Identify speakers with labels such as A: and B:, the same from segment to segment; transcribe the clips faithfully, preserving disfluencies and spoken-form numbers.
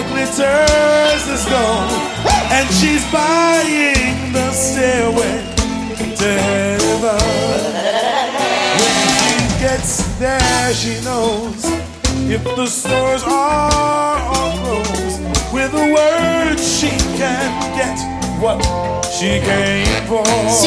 A: glitters as gold, and she's buying the stairway to heaven. When she gets there, she knows if the stores are all closed, with a word she can get what she came for.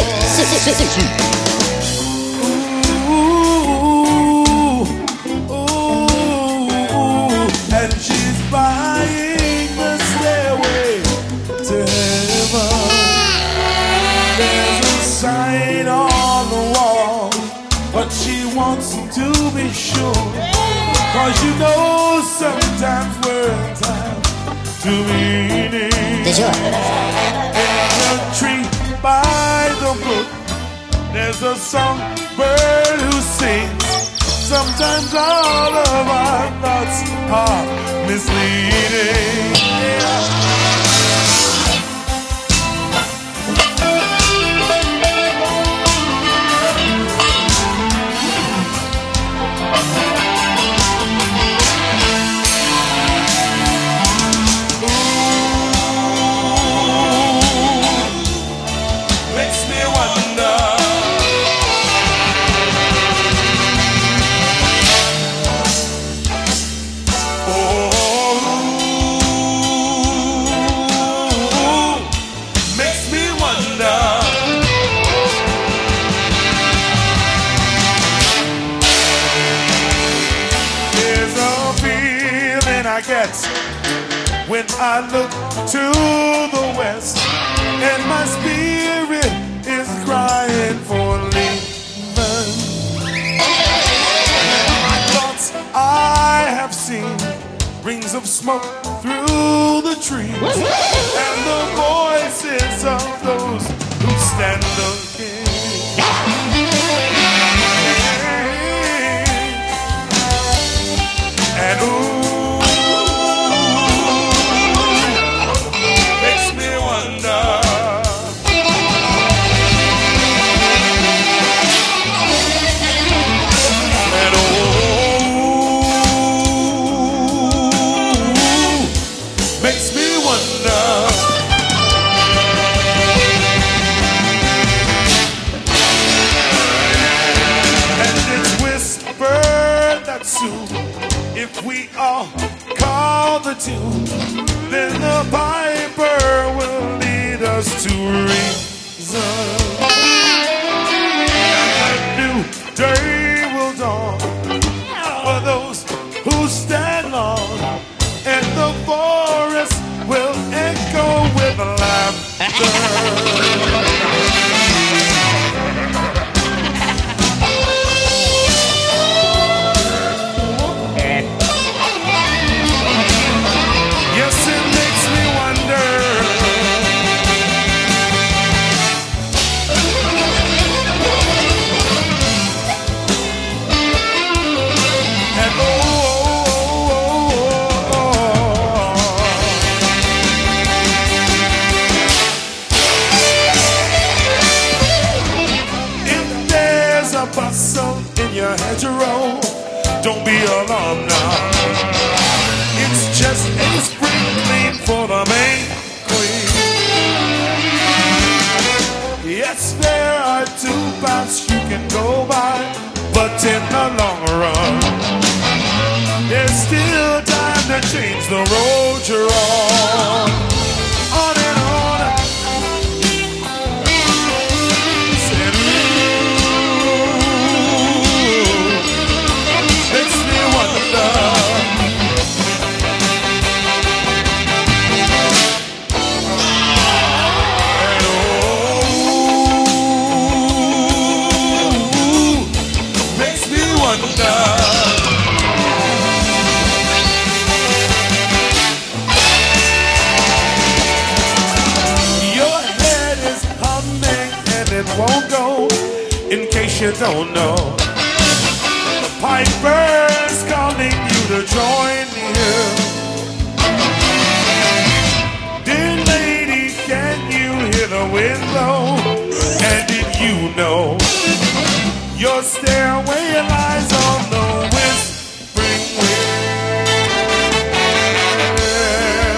A: And she's buying the stairway to heaven. There's a sign on the wall, but she wants to be sure, 'cause you know sometimes words have two meanings. In a tree by the brook, there's a songbird who sings. Sometimes all of our thoughts are misleading. Yeah. I get when I look to the west, and my spirit is crying for leaving. My thoughts I have seen rings of smoke through the trees, and the voices of those who stand looking. And ooh, if we all call the tune, then the piper will lead us to reason. And a new day will dawn for those who stand long, and the forest will echo with laughter. Hedgerow, don't be alarmed now. It's just a sprinkling for the main queen. Yes, there are two paths you can go by, but in the long run, there's still time to change the road you're on. On and on. Won't go, in case you don't know. The piper's calling you to join here. Dear lady, can you hear the wind blow? And did you know your stairway lies on the whispering wind?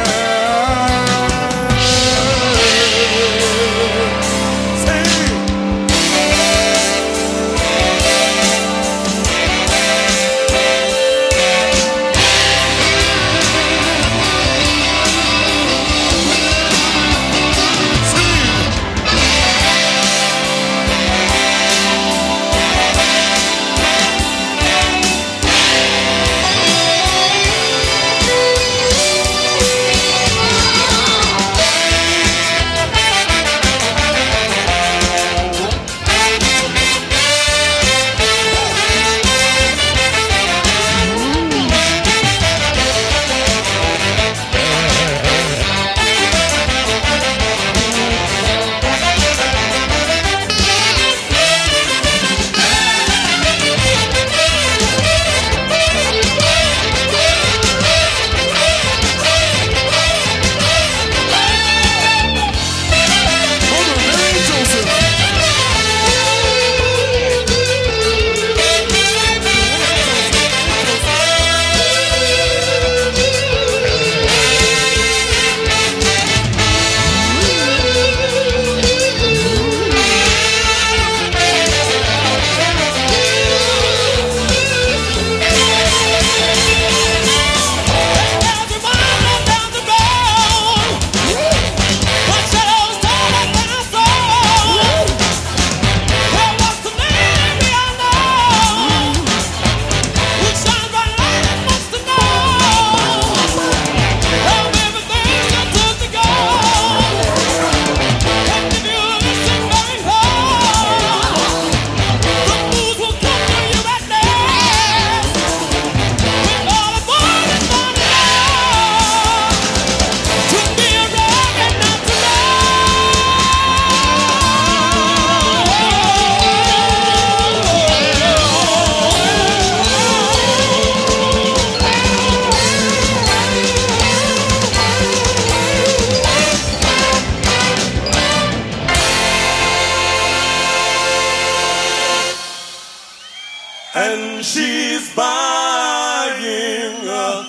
A: she's buying a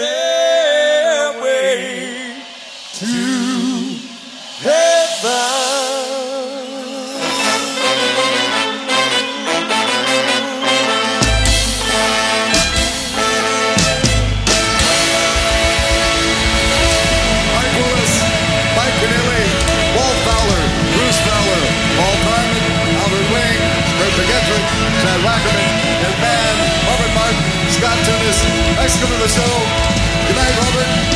A: stairway to heaven.
B: Mike Willis, Mike Keneally, Walt Fowler, Bruce Fowler, Paul Carmen, Albert Wing, Bert McGettrick, Chad Wackerman, and man, Robert Martin, Scott Tunis. Thanks for coming to the show. Good night, Robert.